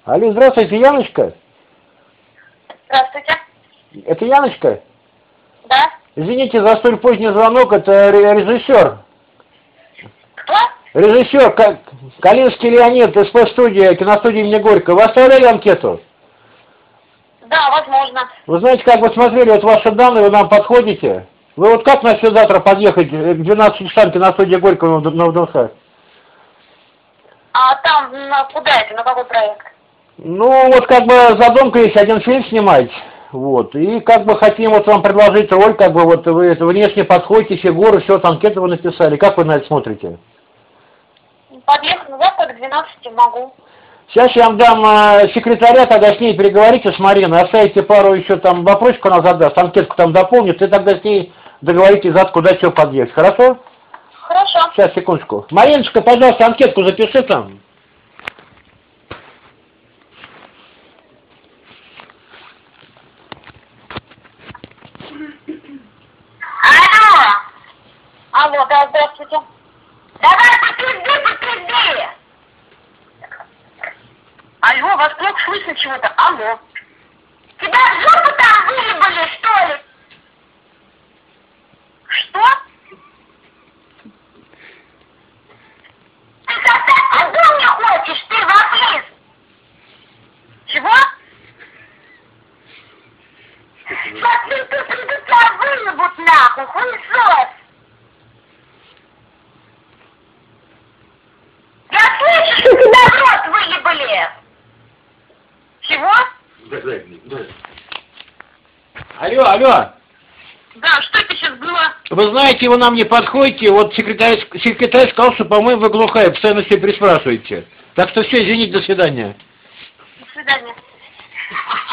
Алло, здравствуйте, Яночка? Здравствуйте. Это Яночка? Да. Извините за столь поздний звонок, это режиссер. Кто? Режиссер Калинский Леонид, СП-студия, киностудия имени Горького. Вы оставляли анкету? Да, возможно. Вы знаете, как вы смотрели вот ваши данные, вы нам подходите? Вы вот как на завтра подъехать к 12 часам киностудия Горького на ВДНХ? А там куда это, на какой проект? Ну, вот как бы задумка есть, один фильм снимать. Вот. И как бы хотим вот вам предложить роль, как бы вот вы внешне подходите, фигуры, все, анкету вы написали. Как вы на это смотрите? Подъехать завтра к 12 могу. Сейчас я вам дам секретаря, тогда с ней переговорите с Мариной, оставите пару еще там вопросиков она задаст, анкетку там дополнит, и тогда с ней договоритесь завтра, куда что подъехать. Хорошо? Хорошо. Сейчас, секундочку. Мариночка, пожалуйста, анкетку запиши там. Алло! Алло, да, здравствуйте. Давай, подтверди! Алло, вас плохо слышно чего-то. Алло. Тебя в жопу там выебали, что ли? Что? Ты сосать трубу не хочешь, ты вопlis! Чего? Смотри, тут тебя выебут нахуй, хуесос! Я слышу, что тебя рот выебали! Чего? Алло. Да, что это сейчас было? Вы знаете, вы нам не подходите, вот секретарь сказал, что, по-моему, вы глухая, постоянно все переспрашиваете. Так что все, извините, до свидания. До свидания.